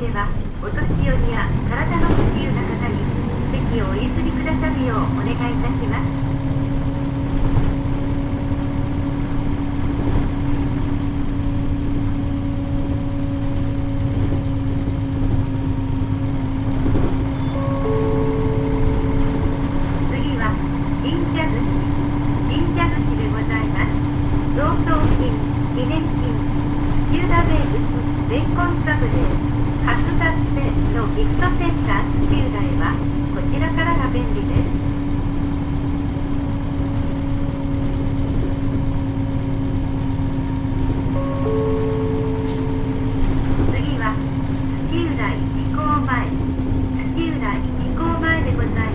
はお年寄りや体の不自由な方に席をお譲りくださるようお願いいたします。次は神社寿司でございます。贈答品、記念品、土浦名物ベーコンサブレー初達成のギフトセンター土浦へはこちらからが便利です。次は土浦駅構前でございます。